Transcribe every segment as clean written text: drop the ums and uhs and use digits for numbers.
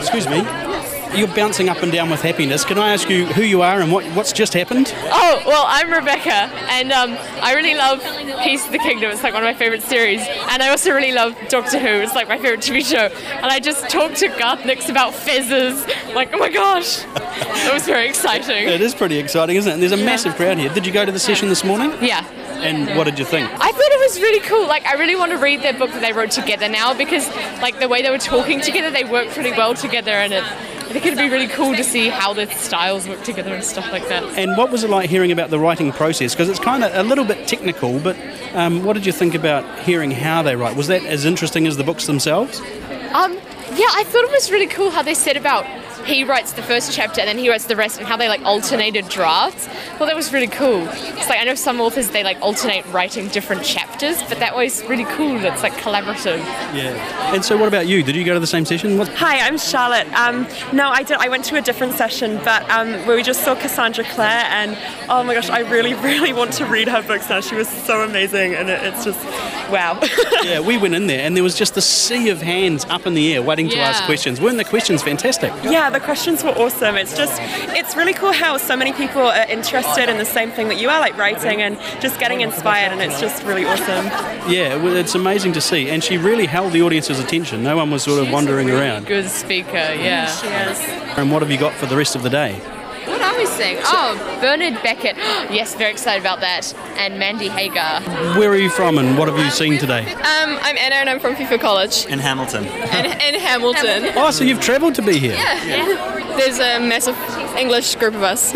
Excuse me. You're bouncing up and down with happiness. Can I ask you who you are and what's just happened? Oh, well, I'm Rebecca, and I really love Piece of the Kingdom. It's like one of my favourite series. And I also really love Doctor Who. It's like my favourite TV show. And I just talked to Garth Nix about fezzes. Like, oh my gosh. It was very exciting. It is pretty exciting, isn't it? And there's a massive crowd here. Did you go to the session this morning? Yeah. And what did you think? I thought it was really cool. Like, I really want to read their book that they wrote together now because, like, the way they were talking together, they work pretty well together, and I think it'd be really cool to see how their styles work together and stuff like that. And what was it like hearing about the writing process? Because it's kind of a little bit technical, but what did you think about hearing how they write? Was that as interesting as the books themselves? Yeah, I thought it was really cool how they said about he writes the first chapter and then he writes the rest, and how they like alternated drafts. Well, that was really cool. It's like, I know some authors, they like alternate writing different chapters, but that was really cool. It's like collaborative. Yeah. And so what about you? Did you go to the same session? Hi, I'm Charlotte. No, I didn't. I went to a different session, but where we just saw Cassandra Clare, and oh my gosh, I really, really want to read her books now. She was so amazing, and it's just, wow. Yeah, we went in there and there was just a sea of hands up in the air waiting to ask questions. Weren't the questions fantastic? Yeah, the questions were awesome. It's really cool how so many people are interested in the same thing that you are, like writing and just getting inspired, and it's just really awesome. Yeah, well, it's amazing to see, and she really held the audience's attention. No one was sort of wandering around. Good speaker, yeah. She is. And what have you got for the rest of the day? What are we seeing? Oh, Bernard Beckett. Yes, very excited about that. And Mandy Hagar. Where are you from and what have you seen today? I'm Anna and I'm from FIFA College. In Hamilton. In Hamilton. Oh, so you've travelled to be here? Yeah. There's a massive English group of us.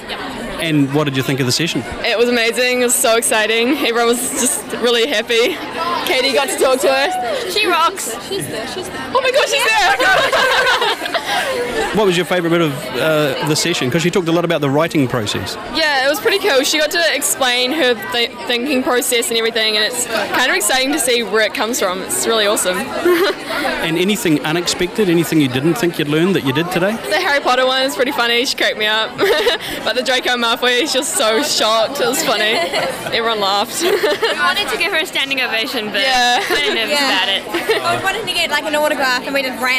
And what did you think of the session? It was amazing. It was so exciting. Everyone was just really happy. Katie got to talk to her. She rocks. She's there. Oh my gosh, she's there! What was your favourite bit of the session? Because she talked a lot about the writing process. Yeah, it was pretty cool. She got to explain her thinking process and everything, and it's kind of exciting to see where it comes from. It's really awesome. And anything unexpected, anything you didn't think you'd learn that you did today? The Harry Potter one is pretty funny. She cracked me up. But the Draco Malfoy is just so shocked. It was funny. Everyone laughed. We wanted to give her a standing ovation, but kind of nervous about it. I wanted to get like an autograph, and we just ran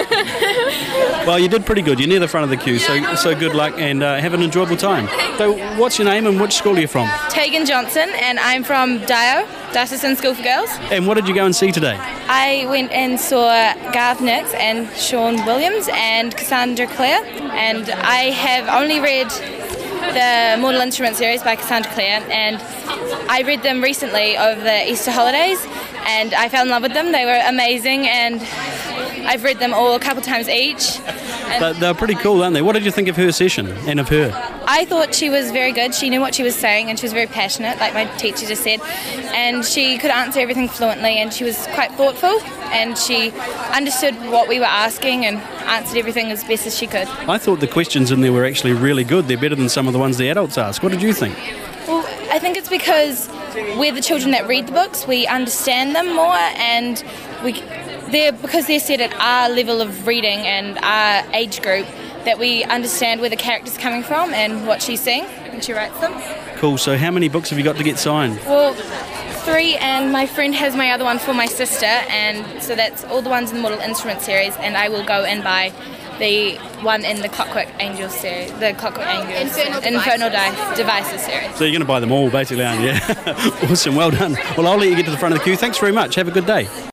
out. Well, you did pretty good. You're near the front of the queue, so good luck and have an enjoyable time. So what's your name and which school are you from? Tegan Johnson, and I'm from Diocesan School for Girls. And what did you go and see today? I went and saw Garth Nix and Sean Williams and Cassandra Clare, and I have only read the Mortal Instruments series by Cassandra Clare, and I read them recently over the Easter holidays, and I fell in love with them. They were amazing, and I've read them all a couple times each. They're pretty cool, aren't they? What did you think of her session and of her? I thought she was very good. She knew what she was saying, and she was very passionate, like my teacher just said, and she could answer everything fluently, and she was quite thoughtful, and she understood what we were asking and answered everything as best as she could. I thought the questions in there were actually really good. They're better than some of the ones the adults ask. What did you think? Well, I think it's because we're the children that read the books, we understand them more, and because they're set at our level of reading and our age group, that we understand where the character's coming from and what she's seeing when she writes them. Cool, so how many books have you got to get signed? Well, 3, and my friend has my other one for my sister, and so that's all the ones in the Mortal Instruments series, and I will go and buy the one in the Clockwork Angels series, the Clockwork Angels, Infernal Devices series. So you're going to buy them all, basically, aren't you? Awesome, well done. Well, I'll let you get to the front of the queue. Thanks very much. Have a good day.